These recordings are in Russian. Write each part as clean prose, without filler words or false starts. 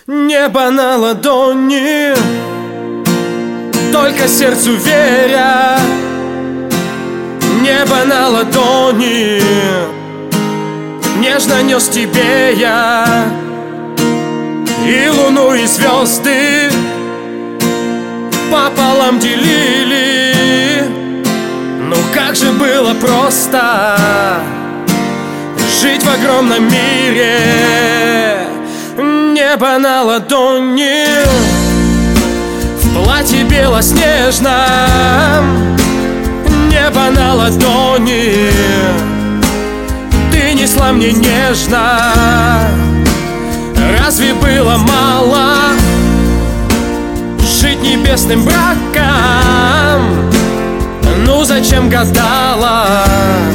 Небо на ладони, только сердцу веря. Небо на ладони, нежно нес тебе я. И луну, и звезды пополам делили. Ну как же было просто жить в огромном мире. Небо на ладони, в платье белоснежном. Небо на ладони, ты несла мне нежно. Разве было мало жить небесным браком? Ну зачем гадала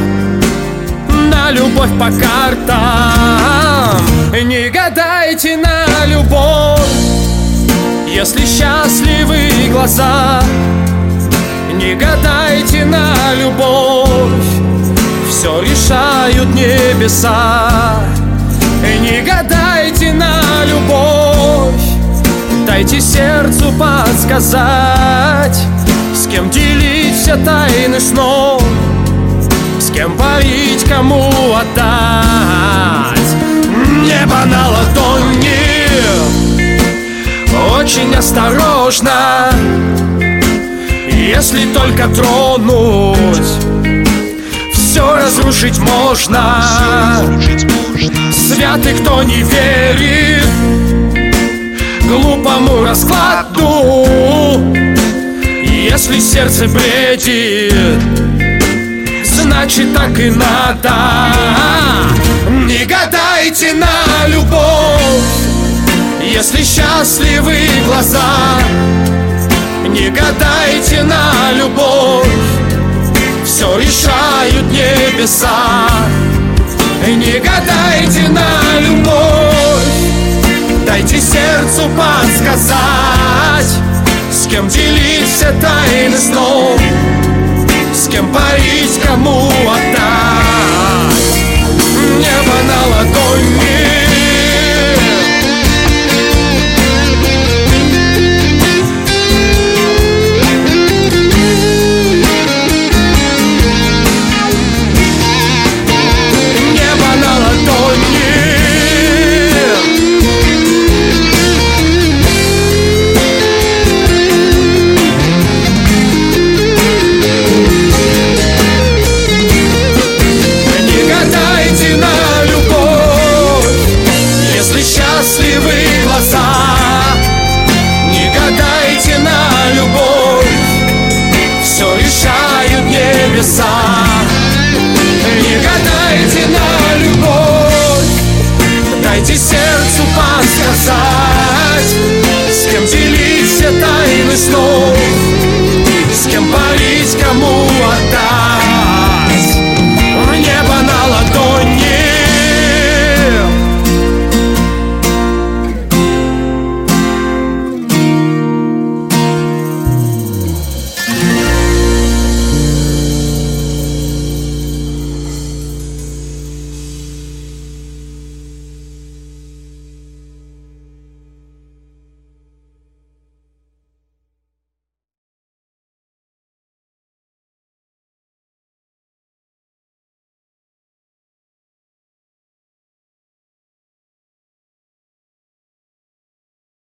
на любовь по картам? Не гадайте на любовь, если счастливы глаза. Не гадайте на любовь, все решают небеса. Не гадайте на любовь, дайте сердцу подсказать, с кем делить все тайны снов, с кем парить, кому отдать. Небо на ладони, очень осторожно, если только тронуть, все разрушить можно. Святый, кто не верит глупому раскладу. Если сердце бредит, значит так и надо. Не гадайте на любовь, если счастливы глаза. Не гадайте на любовь, все решают небеса. Не гадайте на любовь, дайте сердцу подсказать, с кем делить все тайны снов, с кем парить, кому отдать.